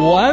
文。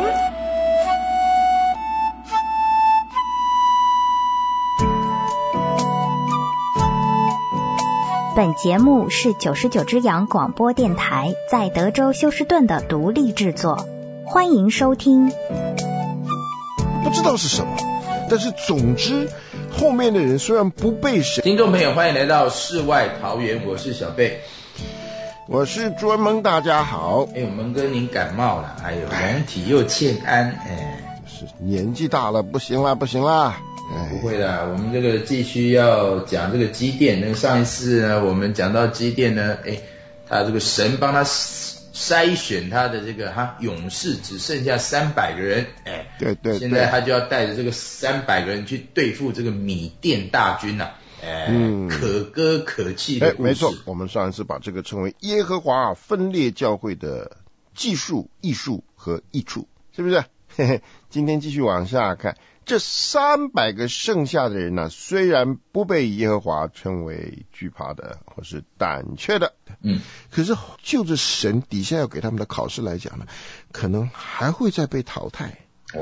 本节目是99只羊广播电台在德州休斯顿的独立制作，欢迎收听。 不知道是什么，但是总之后面的人虽然不被审。 听众朋友，欢迎来到室外桃园，我是小贝， 我是朱文蒙，大家好。 我们跟您感冒了，还有龙体又欠安， 是年纪大了，不行啦。 不会的，我们这个继续要讲这个机电。那上一次呢，我们讲到机电呢，他这个神帮他筛选他的这个勇士只剩下300个人， 对， 现在他就要带着这个300个人去对付这个米甸大军啊，可歌可泣的故事。 没错，我们上一次把这个称为耶和华分裂教会的技术、艺术和益处，是不是？今天继续往下看，这300个剩下的人呢，虽然不被耶和华称为惧怕的或是胆怯的，可是就着神底下要给他们的考试来讲呢，可能还会再被淘汰。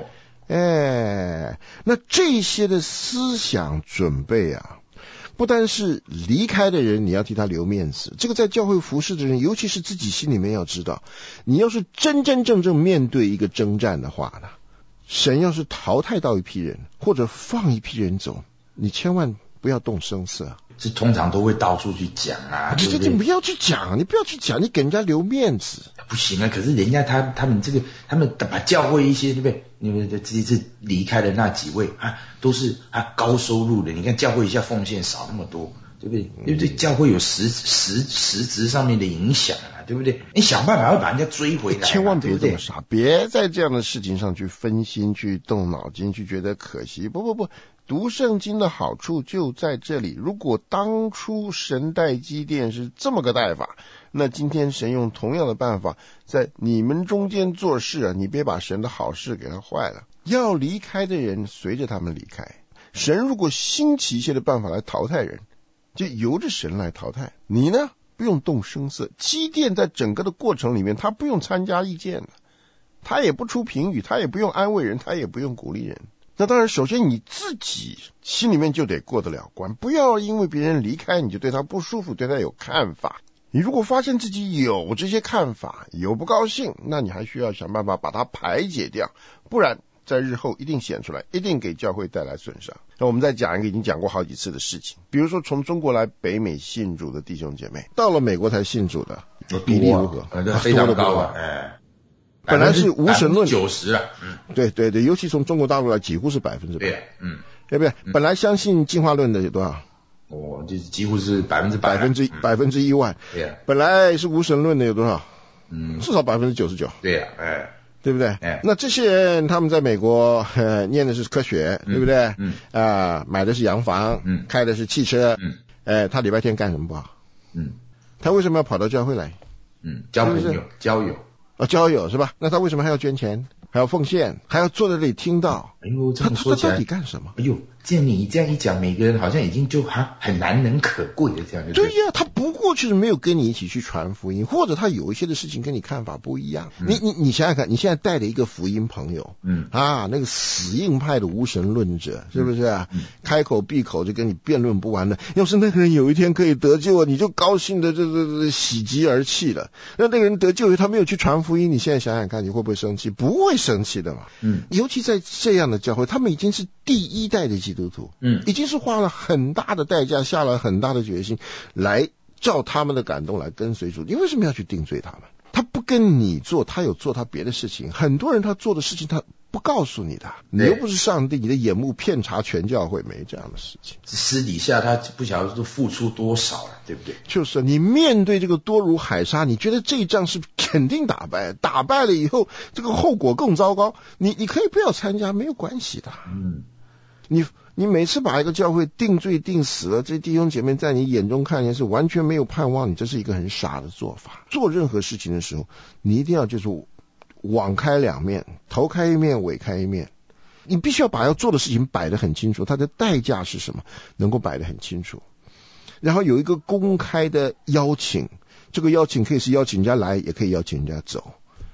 那这些的思想准备啊，不单是离开的人你要替他留面子，这个在教会服侍的人，尤其是自己心里面要知道，你要是真正面对一个征战的话呢，神要是淘汰到一批人或者放一批人走，你千万不要动声色。 这通常都会到处去讲啊， 对不对？你不要去讲，你给人家留面子。 不行啊，可是人家他们把教会一些，对不对？因为这次离开的那几位都是高收入的，你看教会一下奉献少那么多，对不对？因为对教会有实质上面的影响啊，对不对？你想办法要把人家追回来， 千万别这么傻，别在这样的事情上去分心、去动脑筋、去觉得可惜。不，读圣经的好处就在这里。如果当初神带基甸是这么个带法，那今天神用同样的办法在你们中间做事啊，你别把神的好事给他坏了。要离开的人随着他们离开，神如果兴起一些的办法来淘汰人，就由着神来淘汰。你呢，不用动声色。基甸在整个的过程里面，他不用参加意见，他也不出评语，他也不用安慰人，他也不用鼓励人。那当然首先你自己心里面就得过得了关，不要因为别人离开你就对他不舒服，对他有看法。你如果发现自己有这些看法，有不高兴，那你还需要想办法把它排解掉，不然在日后一定显出来，一定给教会带来损伤。那我们再讲一个已经讲过好几次的事情，比如说从中国来北美信主的弟兄姐妹，到了美国才信主的比例如何？ 非常高啊， 本来是无神论 90%了， 对，尤其从中国大陆来，几乎是100%，对不对？本来相信进化论的有多少？ 就是几乎是100%，1 万。本来是无神论的有多少？至少99%。对不对？那这些人他们在美国念的是科学，对不对？买的是洋房，开的是汽车，他礼拜天干什么不好？他为什么要跑到教会来？ 交朋友， 交友是吧？那他为什么还要捐钱，还要奉献，还要坐在这里听到？ 这么说起来， 他到底干什么？ 你这样一讲，每个人好像已经就很难能可贵的这样。 对呀，他不过就是没有跟你一起去传福音，或者他有一些的事情跟你看法不一样。你想想看，你现在带着一个福音朋友，那个死硬派的无神论者，是不是啊？开口闭口就跟你辩论不完的。要是那个人有一天可以得救，你就高兴的这喜极而泣了。那个人得救，他没有去传福音，你现在想想看，你会不会生气？不会生气的嘛。尤其在这样的教会，他们已经是第一代的基督徒，已经是花了很大的代价，下了很大的决心来照他们的感动来跟随主。你为什么要去定罪他们？他不跟你做，他有做他别的事情。很多人他做的事情他不告诉你的，你又不是上帝，你的眼目遍察全教会，没这样的事情。 私底下他不晓得都付出多少了，对不对？ 就是你面对这个多如海沙，你觉得这一仗是肯定打败，打败了以后这个后果更糟糕，你可以不要参加，没有关系的。你每次把一个教会定罪定死了，这弟兄姐妹在你眼中看见是完全没有盼望，你这是一个很傻的做法。做任何事情的时候，你一定要就是网开两面，头开一面，尾开一面。你必须要把要做的事情摆得很清楚，它的代价是什么，能够摆得很清楚。然后有一个公开的邀请，这个邀请可以是邀请人家来，也可以邀请人家走。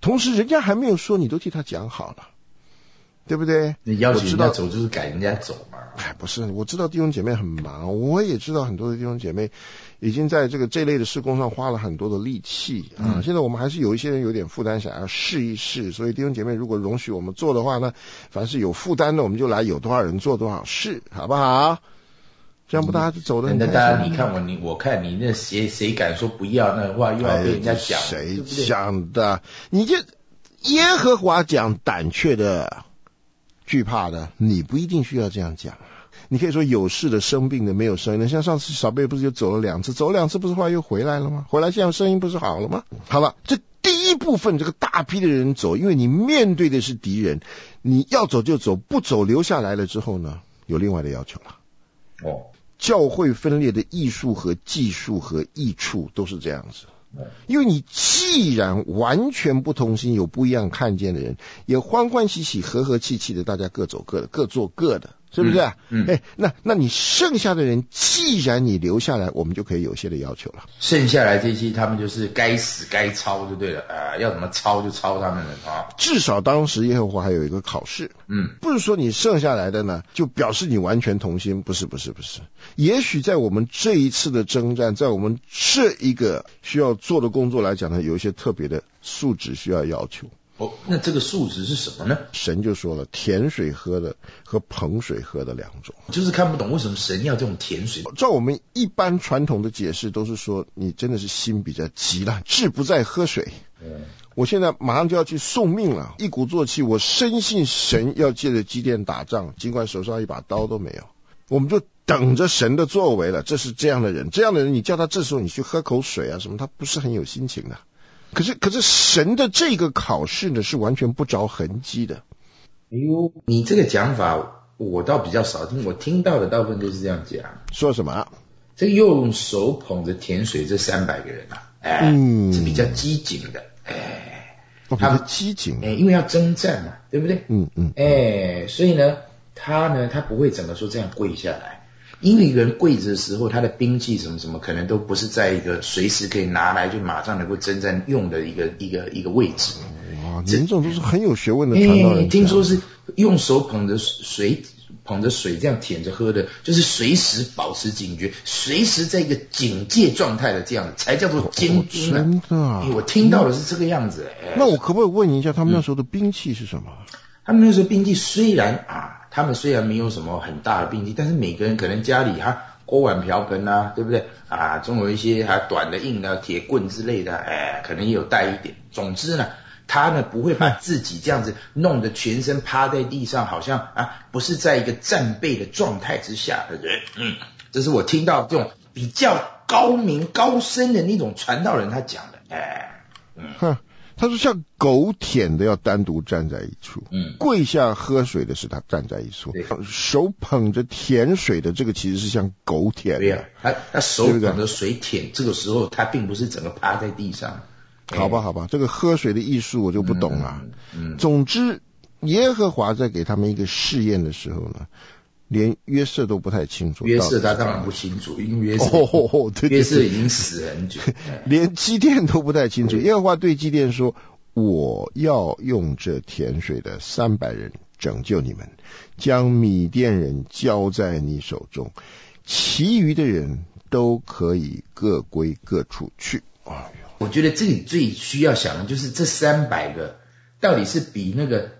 同时人家还没有说，你都替他讲好了，对不对？ 你要求人家走就是赶人家走嘛。 哎，不是，我知道弟兄姐妹很忙，我也知道很多的弟兄姐妹已经在这类的事工上花了很多的力气啊。现在我们还是有一些人有点负担，想要试一试，所以弟兄姐妹如果容许我们做的话呢，凡是有负担的，我们就来，有多少人做多少事，好不好？这样不大家就走得很开心。 那大家你看我看你那谁敢说不要那话又要被人家讲， 谁讲的？你这耶和华讲胆怯的、惧怕的，你不一定需要这样讲。你可以说有事的、生病的、没有声音的，像上次小贝不是就走了2次，走了2次不是后来又回来了吗？回来现在声音不是好了吗？好了，这第一部分这个大批的人走，因为你面对的是敌人，你要走就走，不走留下来了之后呢，有另外的要求了。教会分裂的艺术和技术和益处都是这样子。因为你既然完全不同心，有不一样看见的人，也欢欢喜喜和和气气的，大家各走各的，各做各的，是不是？那你剩下的人，既然你留下来，我们就可以有些的要求了。 剩下来这些他们就是该死该抄就对了要怎么抄就抄他们了啊。 至少当时耶和华还有一个考试，不是说你剩下来的呢就表示你完全同心，不是。也许在我们这一次的征战，在我们这一个需要做的工作来讲呢，有一些特别的素质需要要求。 那这个素质是什么呢？ 神就说了，甜水喝的和捧水喝的2种。 就是看不懂为什么神要这种甜水。 照我们一般传统的解释都是说，你真的是心比较急了，志不在喝水。我现在马上就要去送命了，一鼓作气，我深信神要借着基甸打仗，尽管手上一把刀都没有，我们就等着神的作为了。这是这样的人，你叫他这时候你去喝口水啊什么，他不是很有心情的。可是神的这个考试呢，是完全不着痕迹的。 你这个讲法我倒比较少听，我听到的大部分都是这样讲。 说什么？ 这个用手捧着甜水这300个人是比较机警的。 比较机警， 因为要征战嘛，对不对？所以呢，他不会整个说这样跪下来。因为一个人跪着的时候，他的兵器什么什么可能都不是在一个随时可以拿来就马上能够征战用的一个位置。 哇，您这种都是很有学问的传道人。 听说是用手捧着水这样舔着喝的，就是随时保持警觉，随时在一个警戒状态的这样才叫做监军啊。 真的啊？ 我听到的是这个样子。 那我可不可以问你一下，他们那时候的兵器是什么？ 他们那时候兵器他们虽然没有什么很大的兵器，但是每个人可能家里锅碗瓢盆对不对总有一些短的硬的铁棍之类的，可能也有带一点。总之呢，他呢不会把自己这样子弄得全身趴在地上，好像不是在一个战备的状态之下的人。这是我听到这种比较高明高深的那种传道人他讲的。 他说像狗舔的要单独站在一处，跪下喝水的是他站在一处，手捧着甜水的这个其实是像狗舔的。 对他手捧着水舔，这个时候他并不是整个趴在地上。 好吧，这个喝水的艺术我就不懂了。总之耶和华在给他们一个试验的时候呢，连约瑟都不太清楚。 约瑟他当然不清楚，因为约瑟已经死很久。 连基甸都不太清楚。耶和华对基甸说，我要用这甜水的300人拯救你们，将米甸人交在你手中，其余的人都可以各归各处去。 我觉得这里最需要想的就是这300个到底是比那个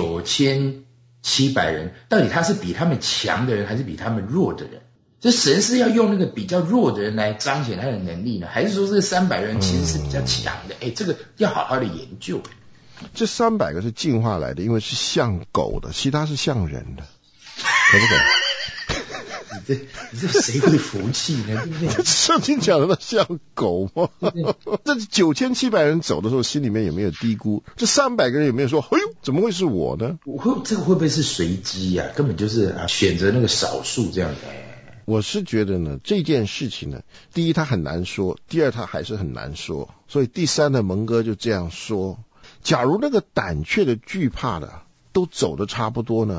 9700人，到底他是比他们强的人还是比他们弱的人？这神是要用那个比较弱的人来彰显他的能力呢，还是说这300人其实是比较强的？这个要好好的研究。 这300个是进化来的，因为是像狗的，其他是像人的，可不可以？ 你这谁会服气呢？对不对？ 圣经讲的那像狗吗？这9700人走的时候，心里面有没有低估？这300个人有没有说，哎呦，怎么会是我呢？ 这个会不会是随机啊？根本就是选择那个少数这样的。 我是觉得呢，这件事情呢，第一它很难说，第二它还是很难说，所以第三的蒙哥就这样说：假如那个胆怯的、惧怕的都走得差不多呢，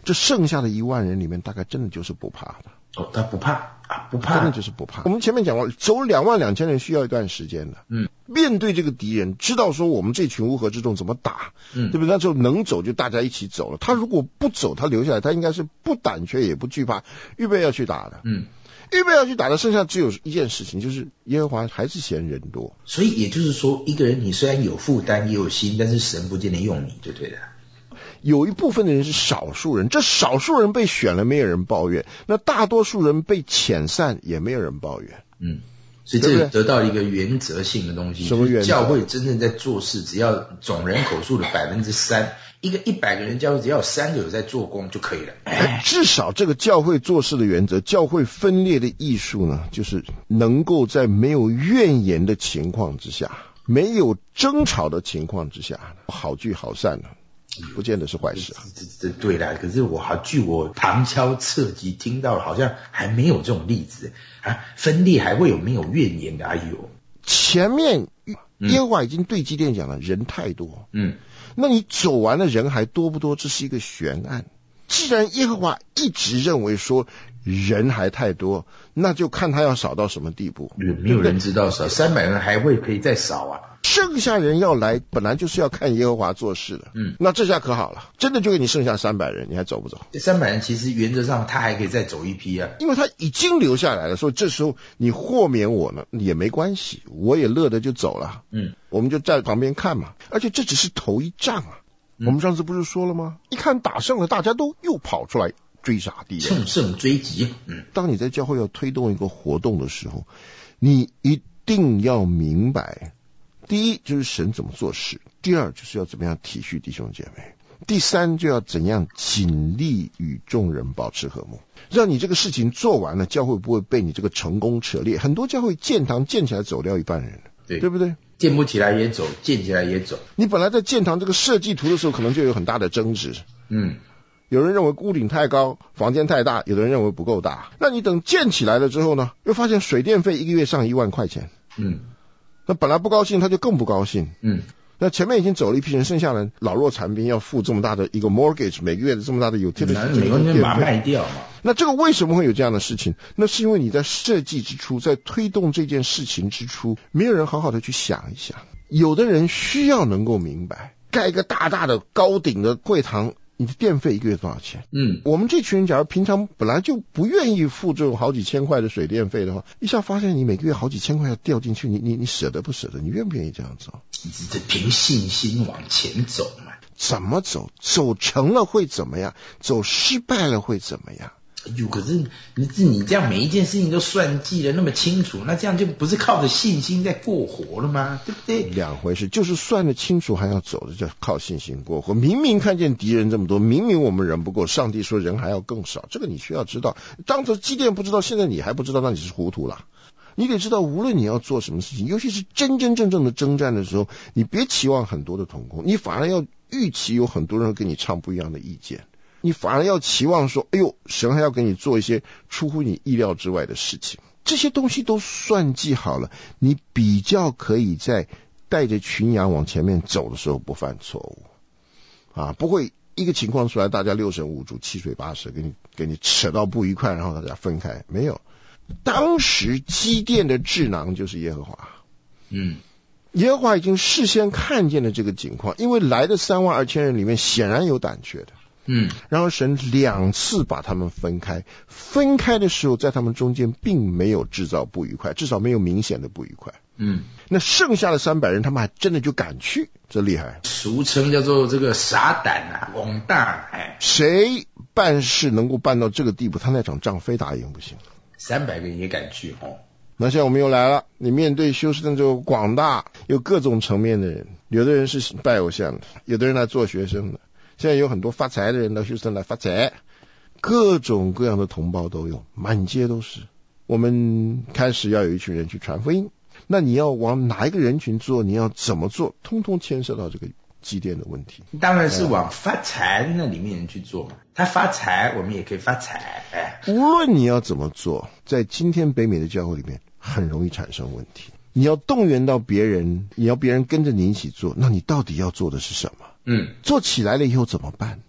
这剩下的1万人里面，大概真的就是不怕的。 哦，他不怕啊，不怕， 真的就是不怕。我们前面讲过，走22000人需要一段时间的。面对这个敌人，知道说我们这群乌合之众怎么打，对不对？那时候能走就大家一起走了。他如果不走，他留下来，他应该是不胆怯也不惧怕，预备要去打的。预备要去打的，剩下只有一件事情，就是耶和华还是嫌人多。 所以也就是说，一个人你虽然有负担也有心，但是神不见得用你，就对了。 有一部分的人是少数人，这少数人被选了，没有人抱怨；那大多数人被遣散，也没有人抱怨。 所以这得到一个原则性的东西。 什么原则？ 教会真正在做事，只要总人口数的3%，一个100个人教会只要有3个有在做工就可以了。 至少这个教会做事的原则，教会分裂的艺术呢，就是能够在没有怨言的情况之下，没有争吵的情况之下，好聚好散了。不见得是坏事。 这对啦，可是据我旁敲侧击听到，好像还没有这种例子啊。分裂还会有没有怨言的？哎呦， 前面耶和华已经对基甸讲了，人太多。那你走完了人还多不多？这是一个悬案。既然耶和华一直认为说人还太多，那就看他要少到什么地步。 没有人知道少，300人还会可以再少啊。 剩下人要来，本来就是要看耶和华做事的。那这下可好了，真的就给你剩下300人，你还走不走？ 这300人其实原则上他还可以再走一批啊， 因为他已经留下来了，所以这时候你豁免我呢也没关系，我也乐得就走了。我们就在旁边看嘛，而且这只是头一仗啊。我们上次不是说了吗？一看打胜了，大家都又跑出来追杀敌人， 乘胜追击。 当你在教会要推动一个活动的时候，你一定要明白，第一就是神怎么做事，第二就是要怎么样体恤弟兄姐妹，第三就要怎样尽力与众人保持和睦，让你这个事情做完了，教会不会被你这个成功扯裂。很多教会建堂建起来走掉一半人，对不对？ 建不起来也走，建起来也走。 你本来在建堂这个设计图的时候，可能就有很大的争执。有人认为屋顶太高，房间太大，有的人认为不够大。那你等建起来了之后呢，又发现水电费1个月上1万块钱。那本来不高兴，他就更不高兴。那前面已经走了一批人，剩下人老弱残兵要付这么大的一个 mortgage， 每个月的这么大的utility， 每个人把它卖掉嘛。 那这个为什么会有这样的事情？那是因为你在设计之初，在推动这件事情之初，没有人好好的去想一想。有的人需要能够明白，盖一个大大的高顶的会堂，你的电费1个月多少钱？我们这群人假如平常本来就不愿意付这种好几千块的水电费的话，一下发现你每个月好几千块要掉进去，你舍得不舍得？你愿不愿意这样走？ 这凭信心往前走嘛。 怎么走？走成了会怎么样？走失败了会怎么样？ 可是你这样每一件事情都算计得那么清楚，那这样就不是靠着信心在过活了吗？对不对？ 两回事，就是算得清楚还要走的，就靠信心过活。明明看见敌人这么多，明明我们人不够，上帝说人还要更少，这个你需要知道。当时基甸不知道，现在你还不知道，那你是糊涂了。你得知道，无论你要做什么事情，尤其是真正的征战的时候，你别期望很多的同工，你反而要预期有很多人跟你唱不一样的意见。你反而要期望说，哎呦，神还要给你做一些出乎你意料之外的事情。这些东西都算计好了，你比较可以在带着群羊往前面走的时候不犯错误啊，不会一个情况出来，大家六神无主，七嘴八舌，给你扯到不愉快，然后大家分开。没有，当时基甸的智囊就是耶和华。耶和华已经事先看见了这个情况，因为来的32000人里面显然有胆怯的。然后神2次把他们分开，分开的时候在他们中间并没有制造不愉快，至少没有明显的不愉快。那剩下的300人他们还真的就敢去，这厉害， 俗称叫做这个傻胆啊，翁大。 谁办事能够办到这个地步，他那场仗非打赢不行。 300个人也敢去那现在我们又来了，你面对休斯顿这个广大有各种层面的人，有的人是拜偶像的，有的人来做学生的，现在有很多发财的人到休斯顿来发财，各种各样的同胞都有，满街都是。我们开始要有一群人去传福音，那你要往哪一个人群做，你要怎么做，通通牵涉到这个基甸的问题。 当然是往发财那里面去做嘛，他发财我们也可以发财。 无论你要怎么做，在今天北美的教会里面很容易产生问题。你要动员到别人，你要别人跟着你一起做，那你到底要做的是什么？做起来了以后怎么办？ 对，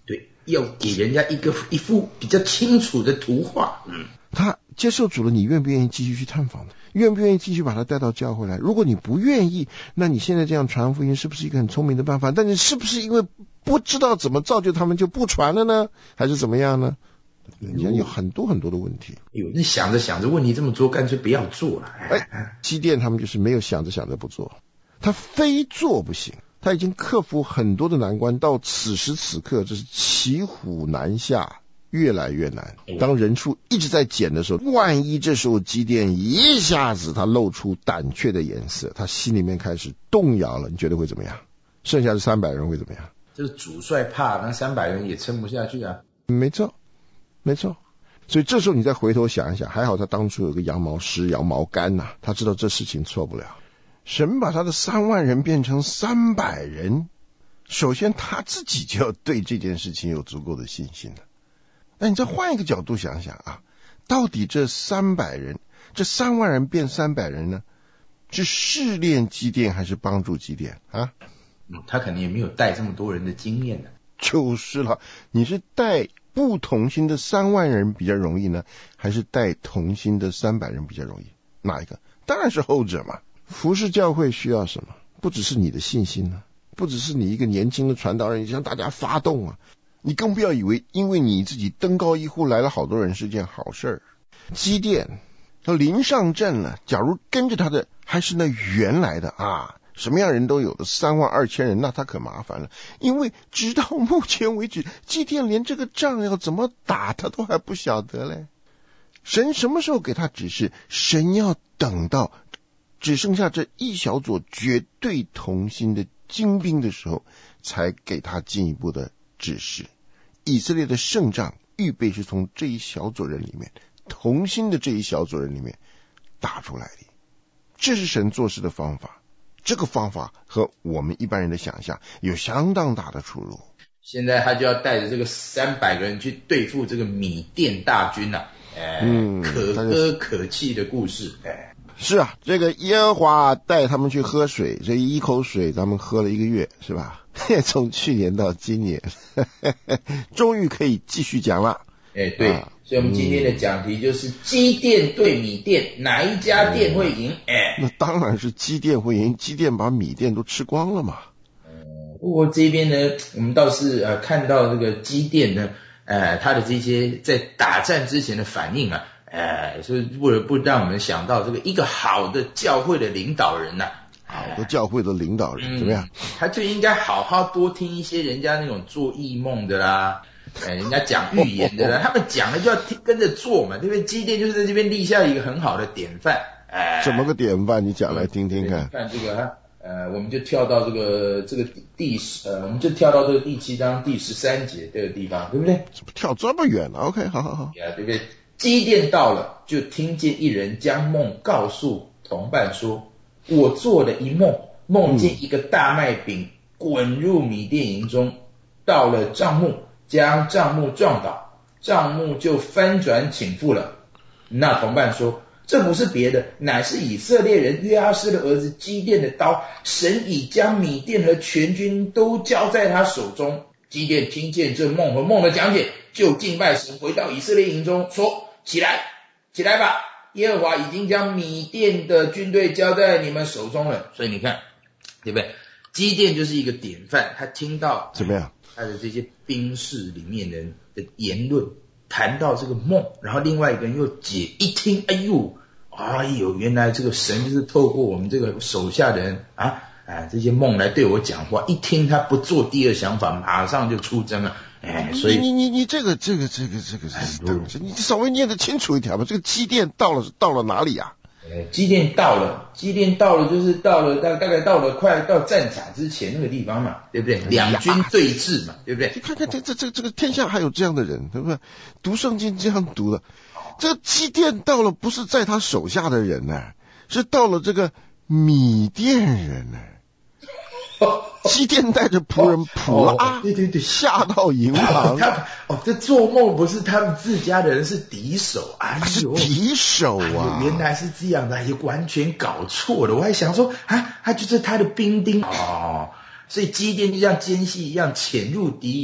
要给人家一幅比较清楚的图画。 他接受主了，你愿不愿意继续去探访呢？愿不愿意继续把他带到教会来？如果你不愿意，那你现在这样传福音是不是一个很聪明的办法？但你是不是因为不知道怎么造就他们就不传了呢？还是怎么样呢？人家有很多很多的问题。 那想着想着问题这么多，干脆不要做了。 基甸他们就是没有想着想着不做，他非做不行。他已经克服很多的难关，到此时此刻这是骑虎难下，越来越难。当人数一直在减的时候，万一这时候基甸一下子他露出胆怯的颜色，他心里面开始动摇了，你觉得会怎么样？剩下的300人会怎么样？ 就是主帅怕，那300人也撑不下去啊。 没错。所以这时候你再回头想一想，还好他当初有个羊毛师、羊毛干呐，他知道这事情错不了。神把他的3万人变成300人，首先他自己就要对这件事情有足够的信心了。那你再换一个角度想想啊，到底这300人，这3万人变300人呢，是试炼基甸还是帮助基甸啊？ 他肯定也没有带这么多人的经验的。 就是了，你是带不同心的3万人比较容易呢，还是带同心的300人比较容易？哪一个？当然是后者嘛。服侍教会需要什么？不只是你的信心啊，不只是你一个年轻的传道人，你向大家发动啊。你更不要以为因为你自己登高一呼来了好多人是件好事。基甸他临上阵了，假如跟着他的还是那原来的啊，什么样人都有的32000人，那他可麻烦了。因为直到目前为止，基甸连这个仗要怎么打他都还不晓得嘞。神什么时候给他指示？神要等到只剩下这一小撮绝对同心的精兵的时候，才给他进一步的指示。以色列的胜仗预备是从这一小撮人里面，同心的这一小撮人里面打出来的。这是神做事的方法，这个方法和我们一般人的想象有相当大的出入。 现在他就要带着这个300个人去对付这个米甸大军啊，可歌可泣的故事。 是啊，这个耶和华带他们去喝水，这一口水咱们喝了1个月，是吧？从去年到今年终于可以继续讲了。 对，所以我们今天的讲题就是基甸对米甸，哪一家店会赢？ 那当然是基甸会赢，基甸把米甸都吃光了嘛。 不过这边呢，我们倒是看到这个基甸呢，他的这些在打战之前的反应啊，所以不让我们想到这个一个好的教会的领导人呐， 好的教会的领导人怎么样？ 他就应该好好多听一些人家那种做异梦的啦，人家讲预言的啦，他们讲了就要跟着做嘛，对不对？基甸就是在这边立下一个很好的典范。 怎么个典范？你讲来听听看。 看这个我们就跳到这个我们就跳到这个第7章第13节这个地方，对不对？ 怎么跳这么远了 ？OK， 好。 对不对？基甸到了，就听见一人将梦告诉同伴说：“我做了一梦，梦见一个大麦饼滚入米甸营中，到了帐幕，将帐幕撞倒，帐幕就翻转倾覆了。”那同伴说：“这不是别的，乃是以色列人约阿施的儿子基甸的刀，神已将米甸和全军都交在他手中。”基甸听见这梦和梦的讲解，就敬拜神，回到以色列营中说：“起来吧，耶和华已经将米甸的军队交在你们手中了。”所以你看，对不对？基甸就是一个典范，他听到怎么样？ 他的这些兵士里面的言论，谈到这个梦，然后另外一个人又解一听，哎呦，原来这个神就是透过我们这个手下的人这些梦来对我讲话，一听他不做第二想法，马上就出征了。所以你这个你稍微念得清楚一点吧。这个基甸到了哪里啊？ 基甸到了就是到了大概到了快到战场之前那个地方嘛，对不对？两军对峙嘛，对不对？ 你看看这个天下还有这样的人，对不对？读圣经这样读的。这个基甸到了不是在他手下的人呢，是到了这个米甸人呢。基甸带着仆人普拉， 对， 下到营旁。 这做梦不是他们自家的人，是敌手。 是敌手啊！ 原来是这样的，也完全搞错了。我还想说他就是他的兵丁所以基甸就像奸细一样潜入敌营，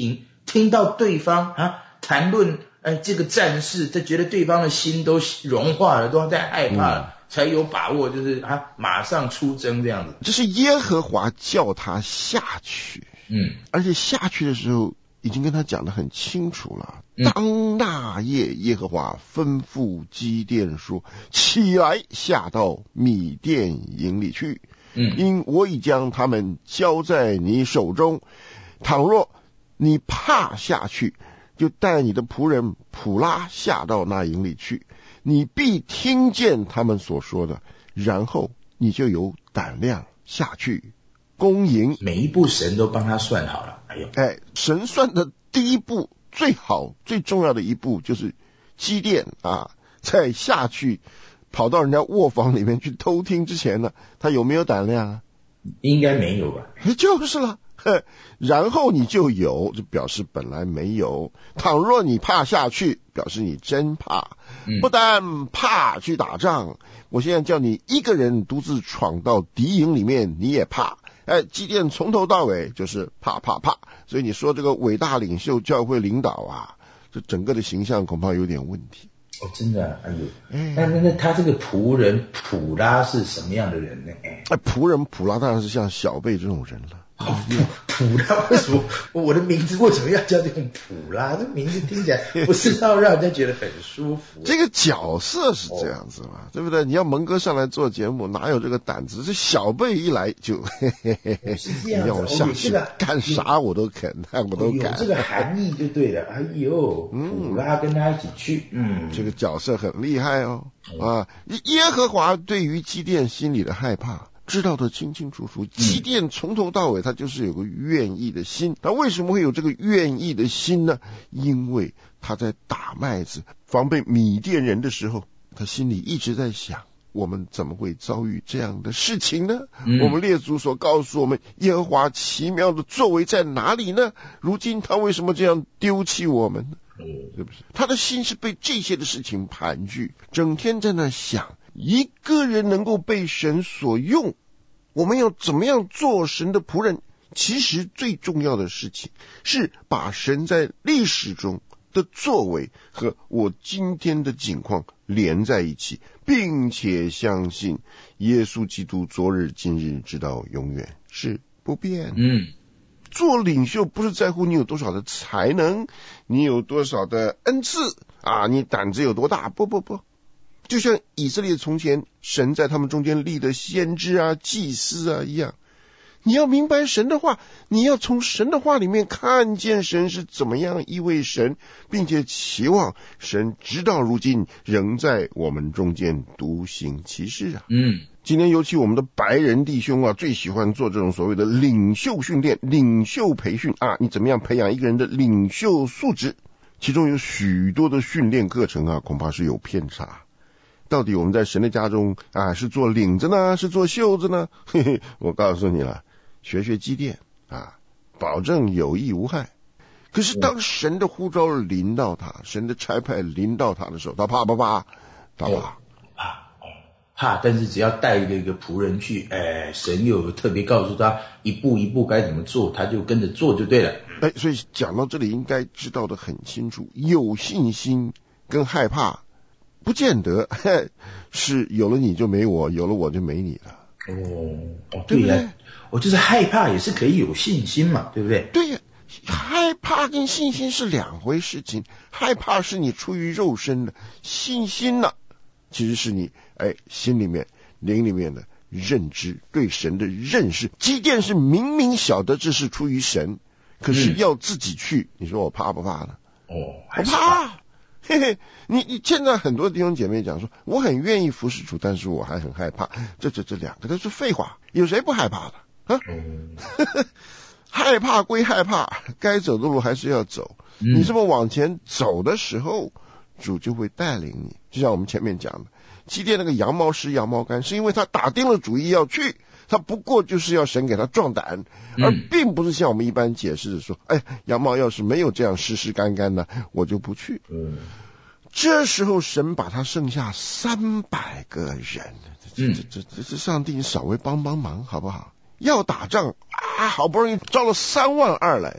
听到对方谈论这个战事，他觉得对方的心都融化了，都在害怕了，才有把握就是马上出征这样子。 这是耶和华叫他下去，而且下去的时候已经跟他讲得很清楚了。当那夜，耶和华吩咐基甸说：起来，下到米甸营里去，因我已将他们交在你手中。倘若你怕下去，就带你的仆人普拉下到那营里去，你必听见他们所说的，然后你就有胆量下去攻营。 每一步神都帮他算好了。 神算的第一步最好最重要的一步就是基甸在下去跑到人家卧房里面去偷听之前呢，他有没有胆量啊？ 应该没有吧？ 就是了。然后你就有，就表示本来没有。倘若你怕下去，表示你真怕。不但怕去打仗，我现在叫你一个人独自闯到敌营里面，你也怕。基甸从头到尾就是怕。所以你说这个伟大领袖教会领导这整个的形象恐怕有点问题。 真的那他这个仆人普拉是什么样的人呢？ 仆人普拉当然是像小贝这种人了。 普拉为什么我的名字为什么要叫这种普拉？这名字听起来不是要让人家觉得很舒服。 这个角色是这样子嘛，对不对？你要蒙哥上来做节目，哪有这个胆子？这小贝一来就你让我下去干啥我都肯，我都敢。 有这个含义就对了。普拉跟他一起去， 这个角色很厉害哦。耶和华对于基甸心里的害怕知道的清清楚楚。基甸从头到尾他就是有个愿意的心。他为什么会有这个愿意的心呢？因为他在打麦子防备米甸人的时候，他心里一直在想，我们怎么会遭遇这样的事情呢？我们列祖所告诉我们耶和华奇妙的作为在哪里呢？如今他为什么这样丢弃我们呢？是不是他的心是被这些的事情盘踞，整天在那想，一个人能够被神所用，我们要怎么样做神的仆人？其实最重要的事情是把神在历史中的作为和我今天的境况连在一起，并且相信耶稣基督昨日今日直到永远是不变。做领袖不是在乎你有多少的才能，你有多少的恩赐你胆子有多大，不，就像以色列从前神在他们中间立的先知祭司一样，你要明白神的话，你要从神的话里面看见神是怎么样一位神，并且期望神直到如今仍在我们中间独行其事今天尤其我们的白人弟兄最喜欢做这种所谓的领袖训练、领袖培训你怎么样培养一个人的领袖素质？其中有许多的训练课程恐怕是有偏差。到底我们在神的家中是做领子呢，是做袖子呢？我告诉你了，学基甸保证有益无害。可是当神的呼召临到他，神的差派临到他的时候，他怕不怕？他怕，但是只要带一个仆人去，神又特别告诉他一步一步该怎么做，他就跟着做就对了。 所以讲到这里应该知道的很清楚，有信心跟害怕不见得是有了你就没我，有了我就没你了。 对呀，就是害怕也是可以有信心嘛，对不对？ 对呀，害怕跟信心是两回事情。害怕是你出于肉身的，信心呢其实是你心里面灵里面的认知，对神的认识。基甸是明明晓得这是出于神，可是要自己去，你说我怕不怕呢？我怕。你现在很多弟兄姐妹讲说，我很愿意服侍主，但是我还很害怕。这两个都是废话，有谁不害怕的害怕归害怕，该走的路还是要走。你这么往前走的时候，主就会带领你。就像我们前面讲的，基甸那个羊毛湿羊毛干，是因为他打定了主意要去，他不过就是要神给他壮胆，而并不是像我们一般解释的说，羊毛要是没有这样湿湿干干的，我就不去。这时候神把他剩下300个人，这上帝稍微帮忙好不好？要打仗好不容易招了3万2来，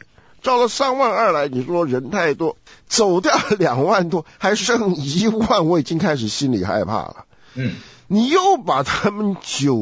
招了3万2来，你说人太多，走掉2万多，还剩1万，我已经开始心里害怕了。你又把他们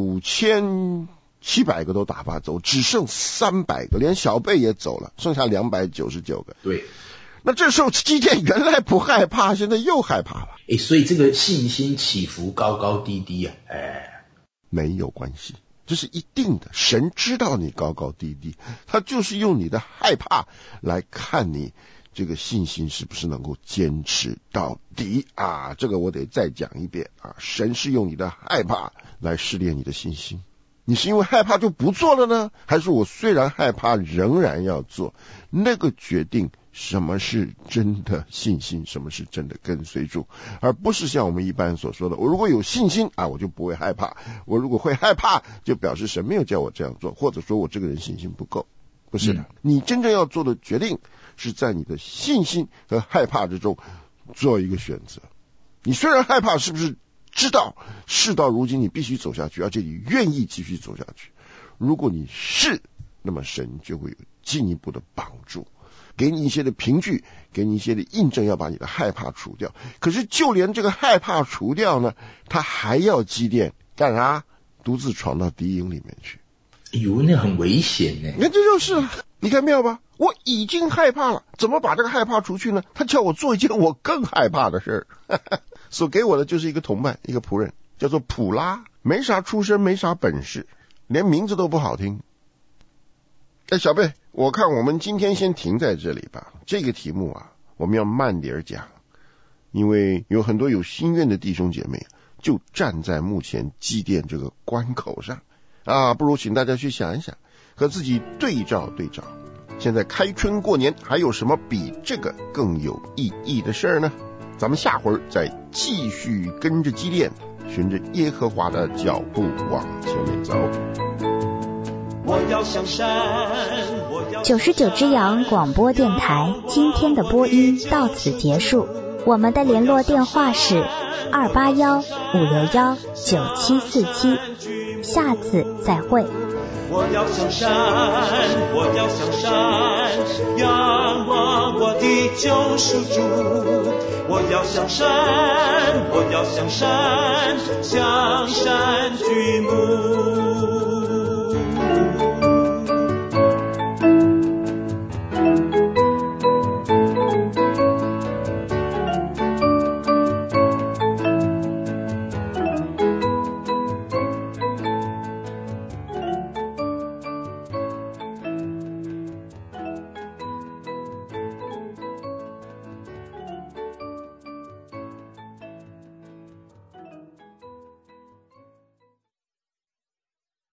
9700个都打发走，只剩300个，连小贝也走了，剩下299个。 对。 那这时候基甸原来不害怕，现在又害怕了。 所以这个信心起伏高高低低啊， 没有关系，这是一定的。神知道你高高低低，他就是用你的害怕来看你这个信心是不是能够坚持到底啊。这个我得再讲一遍啊，神是用你的害怕来试炼你的信心。你是因为害怕就不做了呢，还是我虽然害怕仍然要做？那个决定什么是真的信心，什么是真的跟随主，而不是像我们一般所说的，我如果有信心啊，我就不会害怕，我如果会害怕，就表示神没有叫我这样做，或者说我这个人信心不够。不是的，你真正要做的决定是在你的信心和害怕之中做一个选择。你虽然害怕，是不是知道事到如今你必须走下去，而且你愿意继续走下去？如果你是，那么神就会有进一步的帮助，给你一些的凭据，给你一些的印证，要把你的害怕除掉。可是就连这个害怕除掉呢，他还要基甸干啥？独自闯到敌营里面去。 那很危险呢。 那这就是了，你看妙吧？我已经害怕了，怎么把这个害怕除去呢？他叫我做一件我更害怕的事儿。所给我的就是一个同伴，一个仆人，叫做普拉，没啥出身，没啥本事，连名字都不好听。小贝，我看我们今天先停在这里吧。这个题目啊，我们要慢点讲，因为有很多有心愿的弟兄姐妹就站在目前基甸这个关口上啊，不如请大家去想一想，和自己对照对照。现在开春过年，还有什么比这个更有意义的事呢？咱们下回再继续跟着基甸，循着耶和华的脚步往前面走。 我要向山 99只羊广播电台今天的播音到此结束，我们的联络电话是281-561-9747，下次再会。 我要向山，我要向山，仰望我的救赎主。我要向山，我要向山，向山举目。